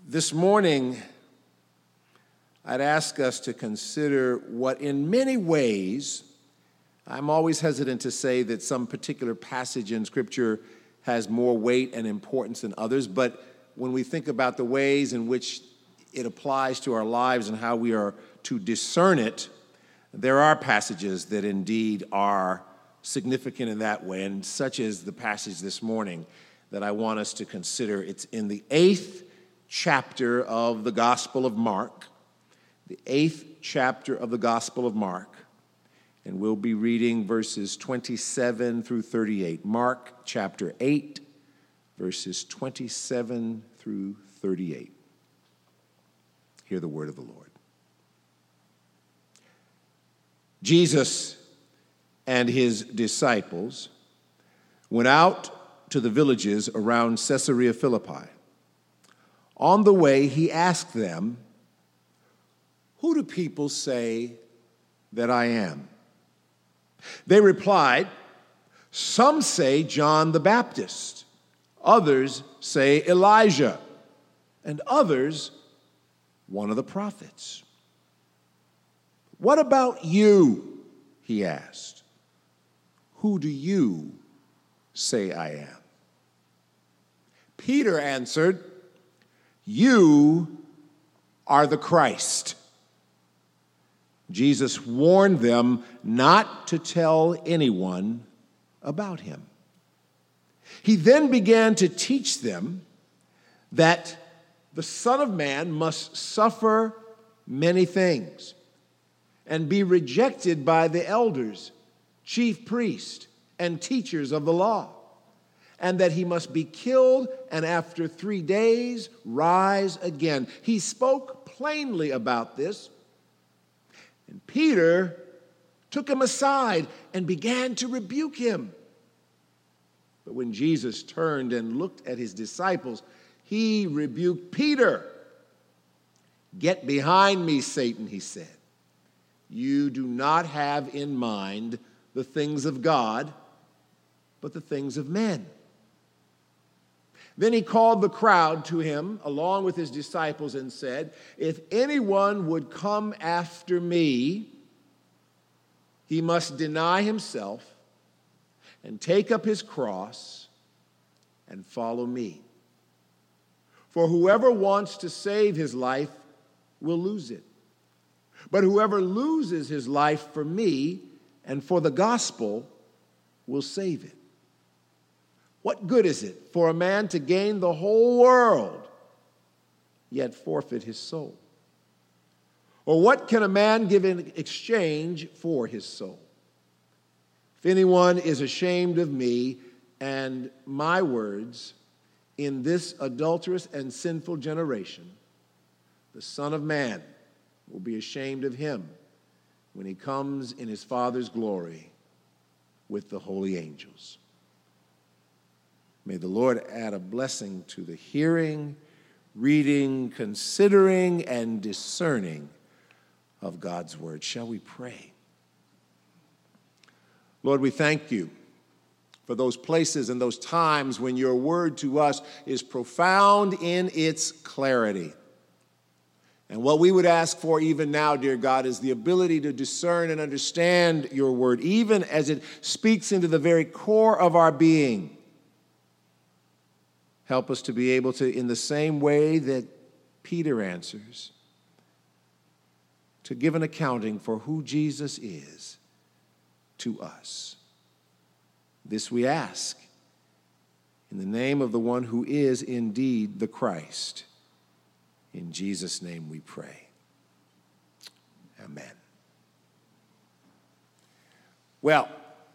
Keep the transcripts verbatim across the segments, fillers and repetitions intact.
This morning, I'd ask us to consider what in many ways, I'm always hesitant to say that some particular passage in Scripture has more weight and importance than others, but when we think about the ways in which it applies to our lives and how we are to discern it, there are passages that indeed are significant in that way, and such is the passage this morning that I want us to consider. It's in the eighth chapter of the Gospel of Mark, the eighth chapter of the Gospel of Mark, and we'll be reading verses twenty-seven through thirty-eight. Mark chapter eight, verses twenty-seven through thirty-eight. Hear the word of the Lord. Jesus and his disciples went out to the villages around Caesarea Philippi. On the way, he asked them, "Who do people say that I am?" They replied, "Some say John the Baptist, others say Elijah, and others one of the prophets." "What about you?" he asked. "Who do you say I am?" Peter answered, "You are the Christ." Jesus warned them not to tell anyone about him. He then began to teach them that the Son of Man must suffer many things and be rejected by the elders, chief priests, and teachers of the law, and that he must be killed and after three days rise again. He spoke plainly about this, and Peter took him aside and began to rebuke him. But when Jesus turned and looked at his disciples, he rebuked Peter. "Get behind me, Satan," he said. "You do not have in mind the things of God, but the things of men." Then he called the crowd to him along with his disciples and said, "If anyone would come after me, he must deny himself and take up his cross and follow me. For whoever wants to save his life will lose it. But whoever loses his life for me and for the gospel will save it. What good is it for a man to gain the whole world, yet forfeit his soul? Or what can a man give in exchange for his soul? If anyone is ashamed of me and my words in this adulterous and sinful generation, the Son of Man will be ashamed of him when he comes in his Father's glory with the holy angels." May the Lord add a blessing to the hearing, reading, considering, and discerning of God's word. Shall we pray? Lord, we thank you for those places and those times when your word to us is profound in its clarity. And what we would ask for even now, dear God, is the ability to discern and understand your word, even as it speaks into the very core of our being. Help us to be able to, in the same way that Peter answers, to give an accounting for who Jesus is to us. This we ask in the name of the one who is indeed the Christ. In Jesus' name we pray. Amen. Well,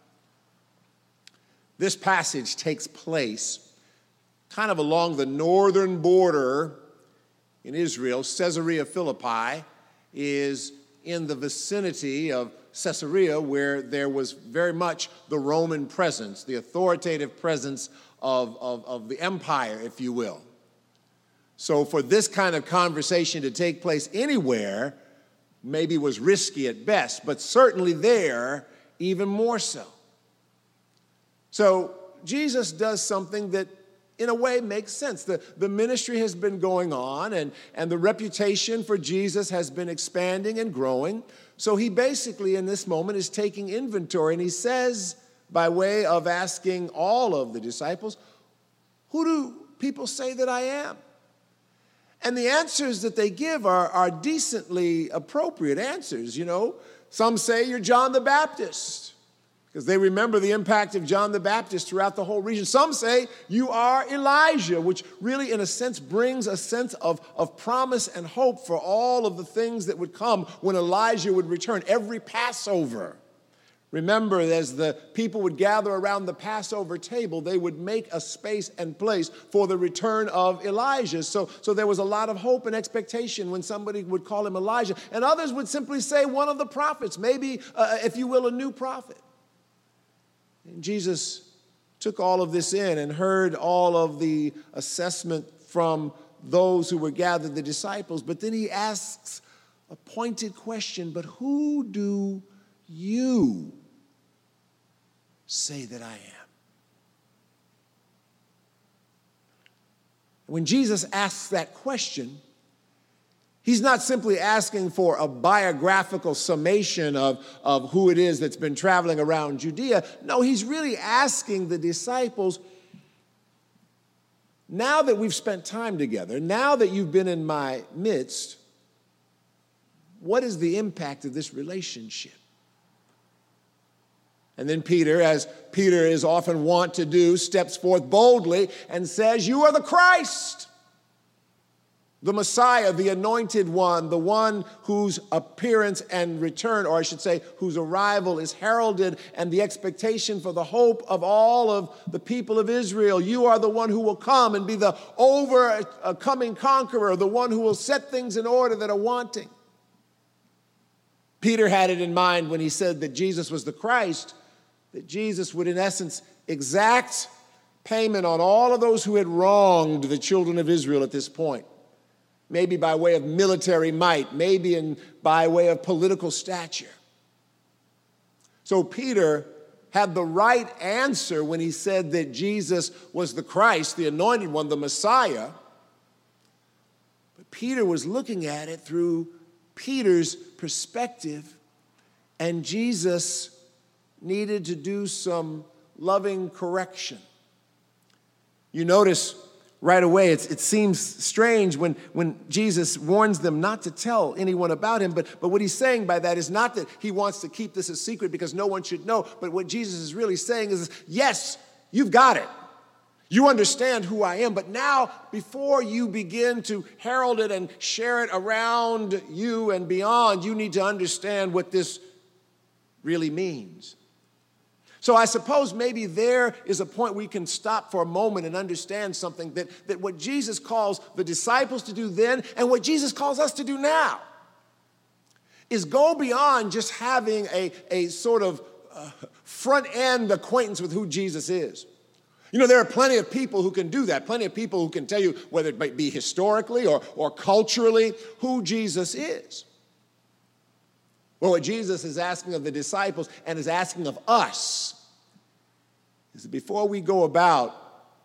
this passage takes place kind of along the northern border in Israel. Caesarea Philippi is in the vicinity of Caesarea, where there was very much the Roman presence, the authoritative presence of, of, of the empire, if you will. So for this kind of conversation to take place anywhere maybe was risky at best, but certainly there, even more so. So Jesus does something that in a way, makes sense. The, the ministry has been going on, and, and the reputation for Jesus has been expanding and growing. So he basically, in this moment, is taking inventory, and he says, by way of asking all of the disciples, who do people say that I am? And the answers that they give are, are decently appropriate answers, you know. Some say you're John the Baptist, because they remember the impact of John the Baptist throughout the whole region. Some say you are Elijah, which really, in a sense, brings a sense of, of promise and hope for all of the things that would come when Elijah would return. Every Passover, remember, as the people would gather around the Passover table, they would make a space and place for the return of Elijah. So, so there was a lot of hope and expectation when somebody would call him Elijah. And others would simply say one of the prophets, maybe, uh, if you will, a new prophet. And Jesus took all of this in and heard all of the assessment from those who were gathered, the disciples. But then he asks a pointed question, but who do you say that I am? When Jesus asks that question, he's not simply asking for a biographical summation of, of who it is that's been traveling around Judea. No, he's really asking the disciples, now that we've spent time together, now that you've been in my midst, what is the impact of this relationship? And then Peter, as Peter is often wont to do, steps forth boldly and says, you are the Christ, the Messiah, the anointed one, the one whose appearance and return, or I should say, whose arrival is heralded, and the expectation for the hope of all of the people of Israel. You are the one who will come and be the overcoming conqueror, the one who will set things in order that are wanting. Peter had it in mind when he said that Jesus was the Christ, that Jesus would, in essence, exact payment on all of those who had wronged the children of Israel at this point. Maybe by way of military might, maybe in, by way of political stature. So Peter had the right answer when he said that Jesus was the Christ, the anointed one, the Messiah. But Peter was looking at it through Peter's perspective, and Jesus needed to do some loving correction. You notice right away, it's, it seems strange when, when Jesus warns them not to tell anyone about him, but, but what he's saying by that is not that he wants to keep this a secret because no one should know, but what Jesus is really saying is, yes, you've got it. You understand who I am, but now before you begin to herald it and share it around you and beyond, you need to understand what this really means. So I suppose maybe there is a point we can stop for a moment and understand something, that, that what Jesus calls the disciples to do then and what Jesus calls us to do now is go beyond just having a, a sort of uh, front-end acquaintance with who Jesus is. You know, there are plenty of people who can do that, plenty of people who can tell you, whether it might be historically or, or culturally, who Jesus is. Well, what Jesus is asking of the disciples and is asking of us is that before we go about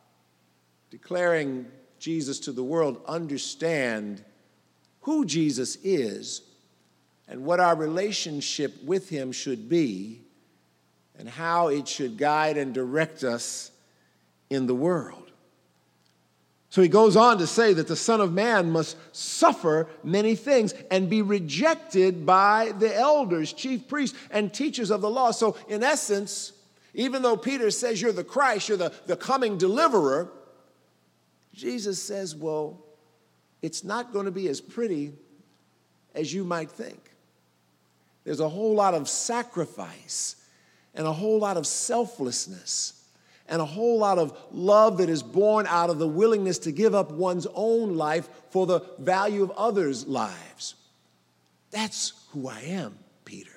declaring Jesus to the world, understand who Jesus is and what our relationship with him should be and how it should guide and direct us in the world. So he goes on to say that the Son of Man must suffer many things and be rejected by the elders, chief priests, and teachers of the law. So in essence, even though Peter says you're the Christ, you're the, the coming deliverer, Jesus says, well, it's not going to be as pretty as you might think. There's a whole lot of sacrifice and a whole lot of selflessness and a whole lot of love that is born out of the willingness to give up one's own life for the value of others' lives. That's who I am, Peter.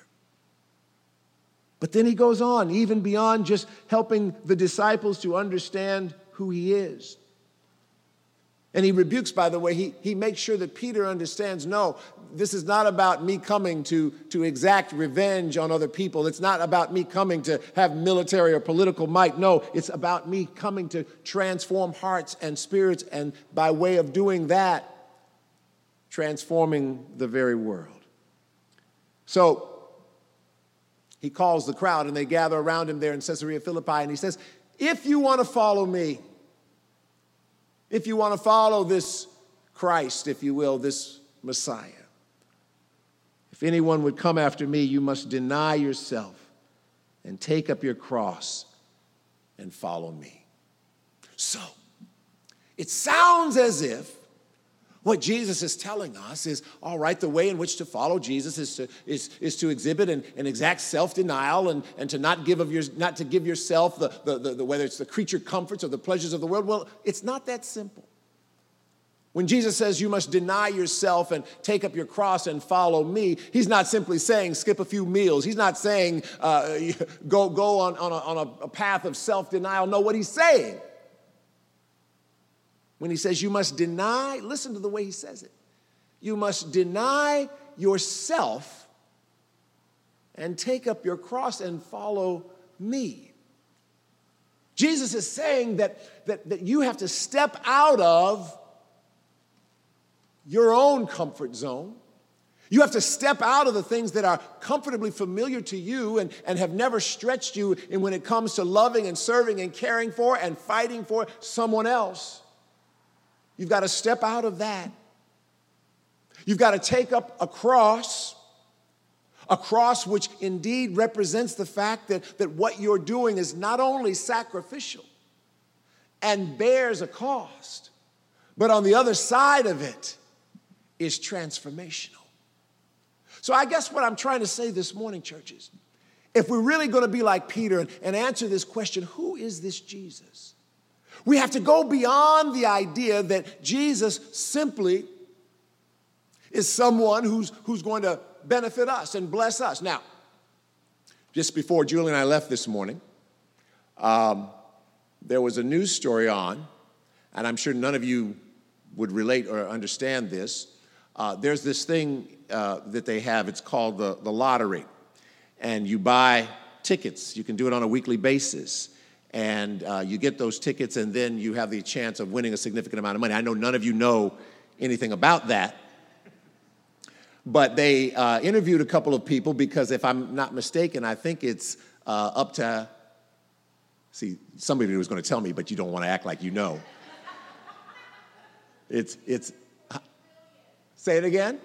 But then he goes on, even beyond just helping the disciples to understand who he is. And he rebukes, by the way, he, he makes sure that Peter understands, no, this is not about me coming to, to exact revenge on other people. It's not about me coming to have military or political might. No, it's about me coming to transform hearts and spirits, and by way of doing that, transforming the very world. So he calls the crowd, and they gather around him there in Caesarea Philippi, and he says, if you want to follow me, if you want to follow this Christ, if you will, this Messiah, if anyone would come after me, you must deny yourself and take up your cross and follow me. So, it sounds as if what Jesus is telling us is, all right, the way in which to follow Jesus is to, is, is to exhibit an, an exact self-denial and, and to not give of your, not to give yourself the, the, the, the, whether it's the creature comforts or the pleasures of the world. Well, it's not that simple. When Jesus says you must deny yourself and take up your cross and follow me, he's not simply saying skip a few meals. He's not saying uh, go, go on, on, a, on a path of self-denial. No, what he's saying, when he says you must deny, listen to the way he says it. You must deny yourself and take up your cross and follow me. Jesus is saying that, that, that you have to step out of your own comfort zone. You have to step out of the things that are comfortably familiar to you and, and have never stretched you in when it comes to loving and serving and caring for and fighting for someone else. You've got to step out of that. You've got to take up a cross, a cross which indeed represents the fact that, that what you're doing is not only sacrificial and bears a cost, but on the other side of it is transformational. So I guess what I'm trying to say this morning, churches, if we're really going to be like Peter and, and answer this question, who is this Jesus? We have to go beyond the idea that Jesus simply is someone who's, who's going to benefit us and bless us. Now, just before Julie and I left this morning, um, there was a news story on, and I'm sure none of you would relate or understand this. Uh, there's this thing uh, that they have, it's called the, the lottery. And you buy tickets. You can do it on a weekly basis. And uh, you get those tickets, and then you have the chance of winning a significant amount of money. I know none of you know anything about that. But they uh, interviewed a couple of people because, if I'm not mistaken, I think it's uh, up to, see, somebody was going to tell me, but you don't want to act like you know. It's, it's, say it again?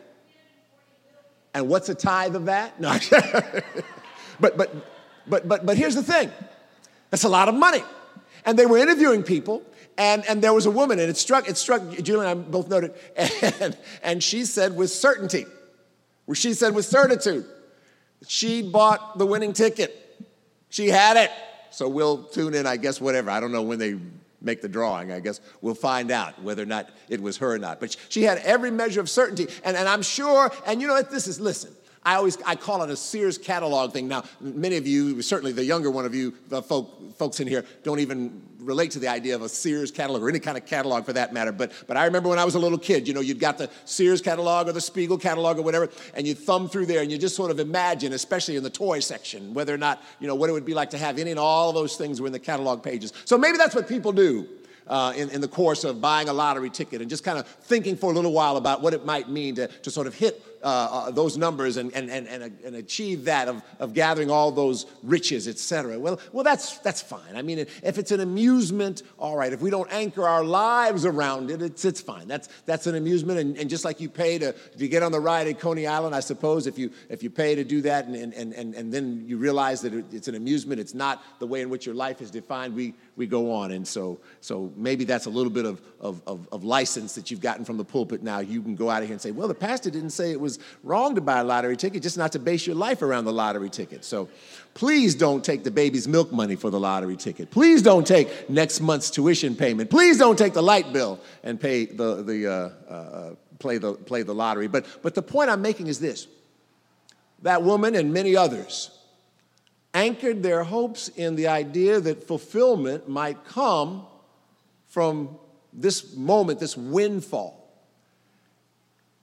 And what's a tithe of that? No, but, but, but, but, but here's the thing. That's a lot of money. And they were interviewing people, and, and there was a woman, and it struck, it struck, Julie and I both noted, and, and she said with certainty, where she said with certitude, she bought the winning ticket. She had it. So we'll tune in, I guess, whatever. I don't know when they make the drawing. I guess we'll find out whether or not it was her or not. But she had every measure of certainty. And, and I'm sure, and you know what this is, listen, I always, I call it a Sears catalog thing. Now, many of you, certainly the younger one of you, the folk, folks in here, don't even relate to the idea of a Sears catalog or any kind of catalog for that matter. But, but I remember when I was a little kid, you know, you'd got the Sears catalog or the Spiegel catalog or whatever, and you'd thumb through there and you just sort of imagine, especially in the toy section, whether or not, you know, what it would be like to have any and all of those things were in the catalog pages. So maybe that's what people do. Uh, in, in the course of buying a lottery ticket and just kind of thinking for a little while about what it might mean to, to sort of hit uh, uh, those numbers and, and, and, and, and achieve that of, of gathering all those riches, et cetera. Well, well that's, that's fine. I mean, if it's an amusement, all right. If we don't anchor our lives around it, it's, it's fine. That's, that's an amusement. And, and just like you pay to, to get on the ride at Coney Island, I suppose, if you, if you pay to do that and, and, and, and then you realize that it's an amusement, it's not the way in which your life is defined, we, we go on. And so, so maybe that's a little bit of, of, of, of license that you've gotten from the pulpit now. You can go out of here and say, well, the pastor didn't say it was wrong to buy a lottery ticket, just not to base your life around the lottery ticket. So please don't take the baby's milk money for the lottery ticket. Please don't take next month's tuition payment. Please don't take the light bill and pay the, the, uh, uh, play the, play the lottery. But, but the point I'm making is this. That woman and many others anchored their hopes in the idea that fulfillment might come from this moment, this windfall.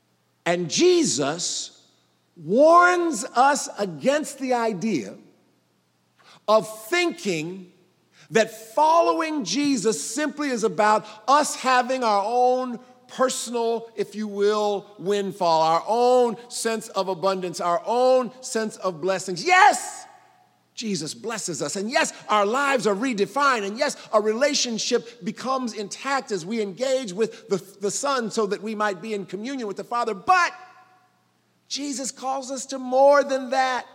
And Jesus warns us against the idea of thinking that following Jesus simply is about us having our own personal, if you will, windfall, our own sense of abundance, our own sense of blessings. Yes, Jesus blesses us. And yes, our lives are redefined. And yes, our relationship becomes intact as we engage with the, the Son so that we might be in communion with the Father. But Jesus calls us to more than that.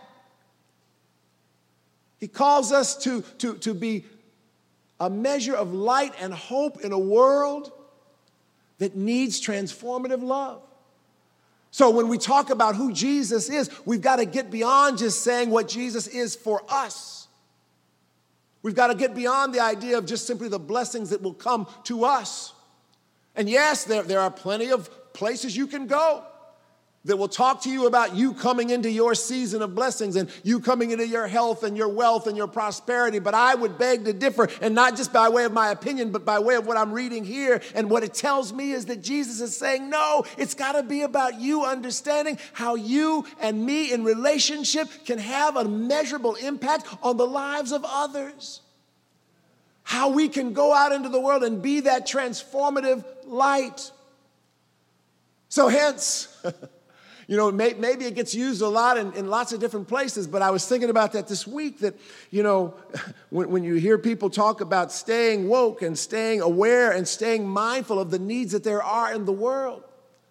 He calls us to, to, to be a measure of light and hope in a world that needs transformative love. So when we talk about who Jesus is, we've got to get beyond just saying what Jesus is for us. We've got to get beyond the idea of just simply the blessings that will come to us. And yes, there, there are plenty of places you can go that will talk to you about you coming into your season of blessings and you coming into your health and your wealth and your prosperity. But I would beg to differ, and not just by way of my opinion, but by way of what I'm reading here. And what it tells me is that Jesus is saying, no, it's got to be about you understanding how you and me in relationship can have a measurable impact on the lives of others. How we can go out into the world and be that transformative light. So hence... You know, may, maybe it gets used a lot in, in lots of different places, but I was thinking about that this week that, you know, when, when you hear people talk about staying woke and staying aware and staying mindful of the needs that there are in the world,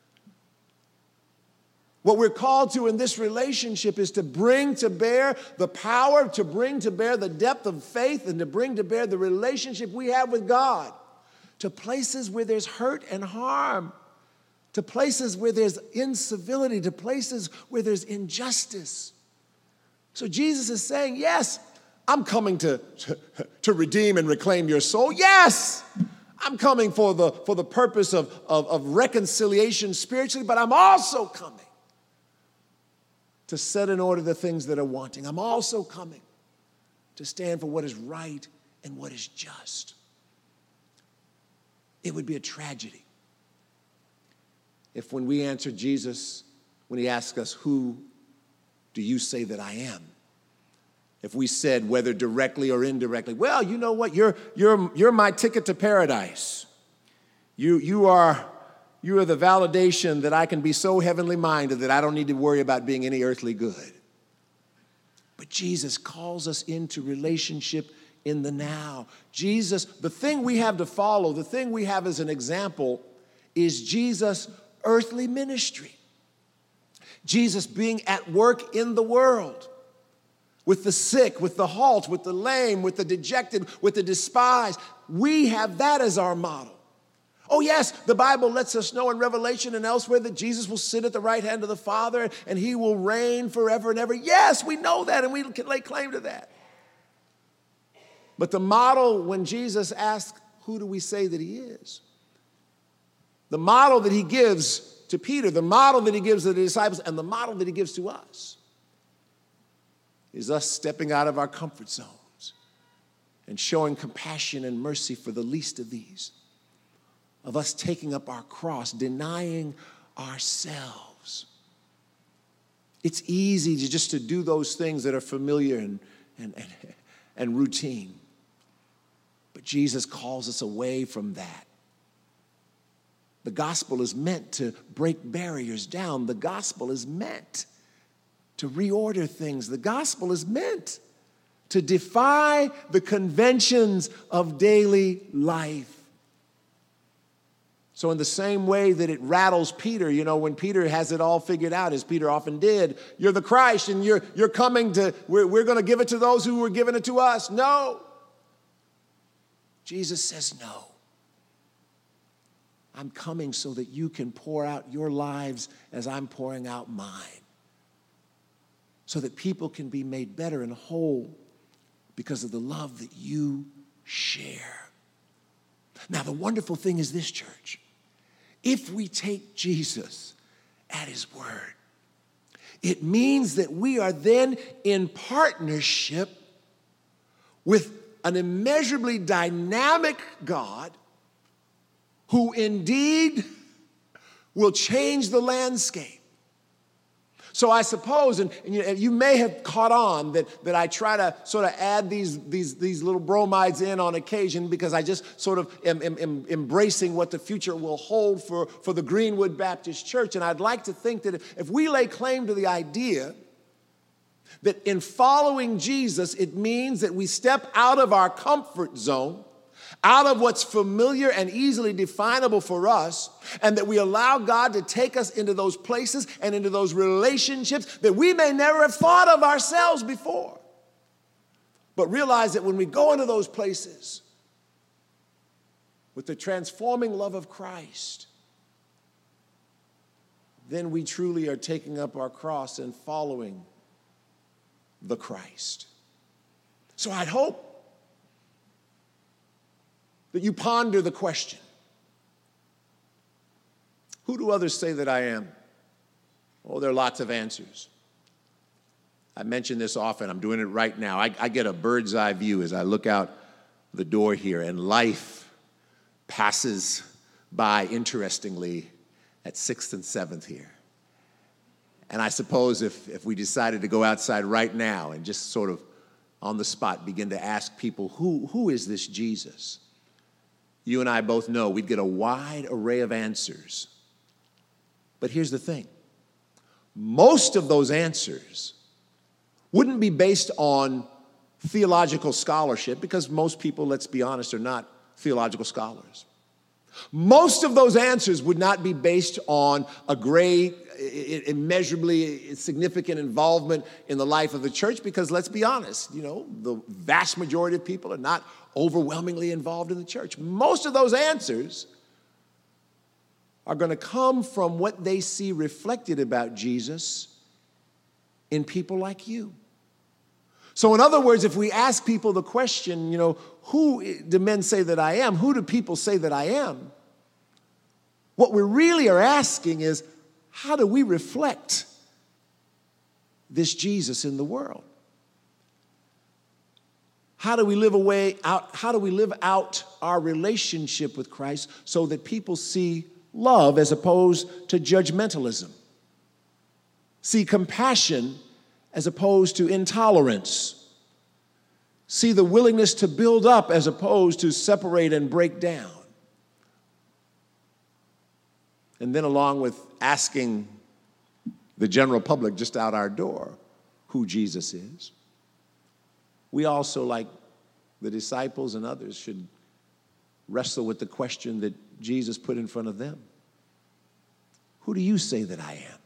what we're called to in this relationship is to bring to bear the power, to bring to bear the depth of faith, and to bring to bear the relationship we have with God to places where there's hurt and harm, to places where there's incivility, to places where there's injustice. So Jesus is saying, yes, I'm coming to, to, to redeem and reclaim your soul. Yes, I'm coming for the, for the purpose of, of, of reconciliation spiritually, but I'm also coming to set in order the things that are wanting. I'm also coming to stand for what is right and what is just. It would be a tragedy if when we answer Jesus, when he asks us, who do you say that I am? If we said, whether directly or indirectly, well, you know what, you're, you're, you're my ticket to paradise. You, you, are, you are the validation that I can be so heavenly minded that I don't need to worry about being any earthly good. But Jesus calls us into relationship in the now. Jesus, the thing we have to follow, the thing we have as an example is Jesus' earthly ministry. Jesus being at work in the world with the sick, with the halt, with the lame, with the dejected, with the despised. We have that as our model. Oh yes, the Bible lets us know in Revelation and elsewhere that Jesus will sit at the right hand of the Father and he will reign forever and ever. Yes, we know that and we can lay claim to that. But the model when Jesus asks, who do we say that he is? The model that he gives to Peter, the model that he gives to the disciples, and the model that he gives to us is us stepping out of our comfort zones and showing compassion and mercy for the least of these, of us taking up our cross, denying ourselves. It's easy to just to do those things that are familiar and, and, and, and routine. But Jesus calls us away from that. The gospel is meant to break barriers down. The gospel is meant to reorder things. The gospel is meant to defy the conventions of daily life. So in the same way that it rattles Peter, you know, when Peter has it all figured out, as Peter often did, you're the Christ and you're, you're coming to, we're, we're going to give it to those who were giving it to us. No. Jesus says no. I'm coming so that you can pour out your lives as I'm pouring out mine. So that people can be made better and whole because of the love that you share. Now, the wonderful thing is this, church. If we take Jesus at his word, it means that we are then in partnership with an immeasurably dynamic God who indeed will change the landscape. So I suppose, and, and you, and you may have caught on that, that I try to sort of add these, these, these little bromides in on occasion because I just sort of am, am, am embracing what the future will hold for, for the Greenwood Baptist Church. And I'd like to think that if, if we lay claim to the idea that in following Jesus, it means that we step out of our comfort zone, out of what's familiar and easily definable for us, and that we allow God to take us into those places and into those relationships that we may never have thought of ourselves before. But realize that when we go into those places with the transforming love of Christ, then we truly are taking up our cross and following the Christ. So I'd hope that you ponder the question, who do others say that I am? Oh, there are lots of answers. I mention this often. I'm doing it right now. I, I get a bird's eye view as I look out the door here, and life passes by, interestingly, at sixth and seventh here. And I suppose if, if we decided to go outside right now and just sort of on the spot begin to ask people, who, who is this Jesus? You and I both know we'd get a wide array of answers. But here's the thing. Most of those answers wouldn't be based on theological scholarship, because most people, let's be honest, are not theological scholars. Most of those answers would not be based on a great, immeasurably significant involvement in the life of the church, because let's be honest, you know, the vast majority of people are not overwhelmingly involved in the church. Most of those answers are going to come from what they see reflected about Jesus in people like you. So in other words, if we ask people the question, you know, who do men say that I am? Who do people say that I am? What we really are asking is, how do we reflect this Jesus in the world? How do we live away out, how do we live out our relationship with Christ so that people see love as opposed to judgmentalism? See compassion as opposed to intolerance. See the willingness to build up as opposed to separate and break down. And then along with asking the general public just out our door who Jesus is, we also, like the disciples and others, should wrestle with the question that Jesus put in front of them. Who do you say that I am?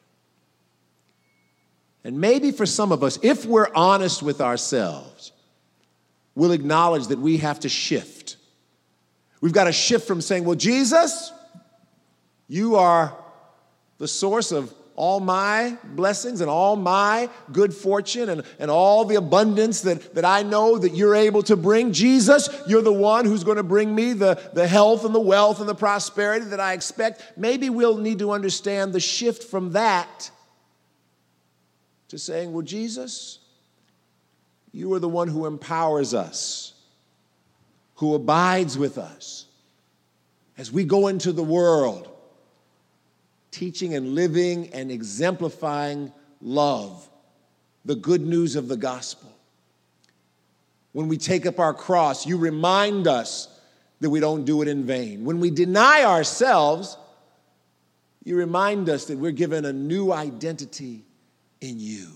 And maybe for some of us, if we're honest with ourselves, we'll acknowledge that we have to shift. We've got to shift from saying, well, Jesus, you are the source of all my blessings and all my good fortune and, and all the abundance that, that I know that you're able to bring. Jesus, you're the one who's going to bring me the, the health and the wealth and the prosperity that I expect. Maybe we'll need to understand the shift from that to saying, well, Jesus, you are the one who empowers us, who abides with us as we go into the world, teaching and living and exemplifying love, the good news of the gospel. When we take up our cross, you remind us that we don't do it in vain. When we deny ourselves, you remind us that we're given a new identity in you.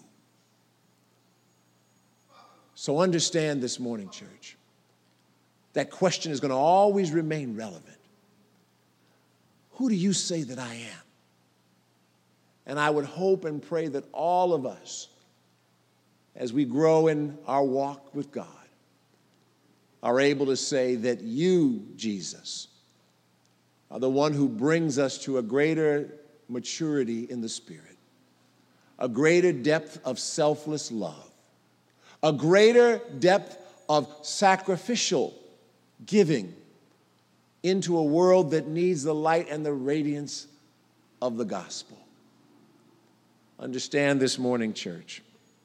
So understand this morning, church, that question is going to always remain relevant. Who do you say that I am? And I would hope and pray that all of us, as we grow in our walk with God, are able to say that you, Jesus, are the one who brings us to a greater maturity in the Spirit, a greater depth of selfless love, a greater depth of sacrificial giving into a world that needs the light and the radiance of the gospel. Understand this morning, church,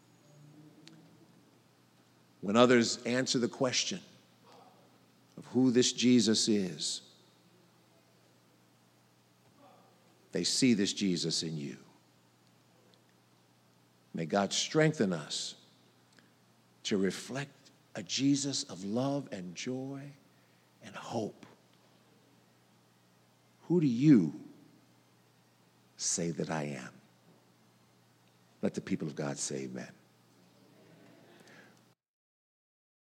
when others answer the question of who this Jesus is, they see this Jesus in you. May God strengthen us to reflect a Jesus of love and joy and hope. Who do you say that I am? Let the people of God say amen.